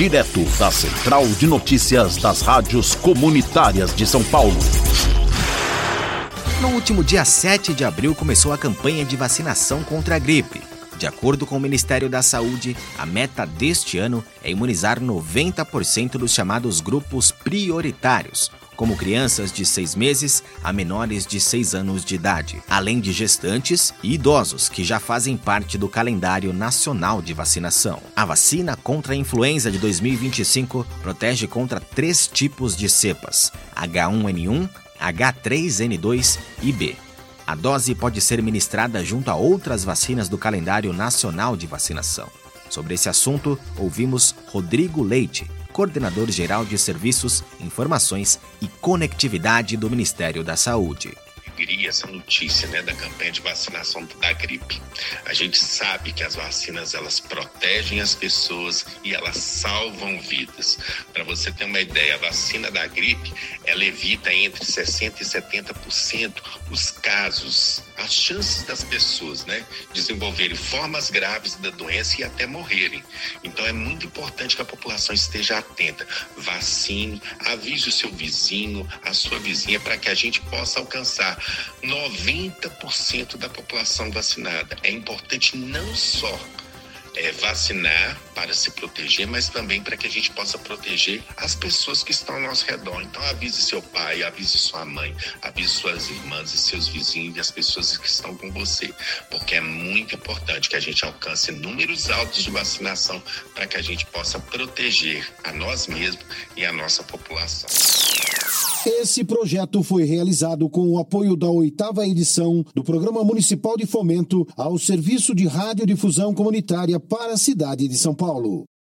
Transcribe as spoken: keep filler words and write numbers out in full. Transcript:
direto da Central de Notícias das Rádios Comunitárias de São Paulo. No último dia sete de abril começou a campanha de vacinação contra a gripe. De acordo com o Ministério da Saúde, a meta deste ano é imunizar noventa por cento dos chamados grupos prioritários, como crianças de seis meses a menores de seis anos de idade, além de gestantes e idosos que já fazem parte do calendário nacional de vacinação. A vacina contra a influenza de dois mil e vinte e cinco protege contra três tipos de cepas: H um N um, H três N dois e B. A dose pode ser ministrada junto a outras vacinas do calendário nacional de vacinação. Sobre esse assunto, ouvimos Rodrigo Leite, coordenador-geral de Serviços, Informações e Conectividade do Ministério da Saúde. Essa notícia, né, da campanha de vacinação da gripe. A gente sabe que as vacinas, elas protegem as pessoas e elas salvam vidas. Para você ter uma ideia, a vacina da gripe, ela evita entre sessenta e setenta por cento os casos, as chances das pessoas, né, desenvolverem formas graves da doença e até morrerem. Então é muito importante que a população esteja atenta. Vacine, avise o seu vizinho, a sua vizinha, para que a gente possa alcançar noventa por cento da população vacinada. É importante não só é, vacinar para se proteger, mas também para que a gente possa proteger as pessoas que estão ao nosso redor. Então avise seu pai, avise sua mãe, avise suas irmãs e seus vizinhos e as pessoas que estão com você, porque é muito importante que a gente alcance números altos de vacinação para que a gente possa proteger a nós mesmos e a nossa população. Esse projeto foi realizado com o apoio da oitava edição do Programa Municipal de Fomento ao Serviço de Radiodifusão Comunitária para a cidade de São Paulo.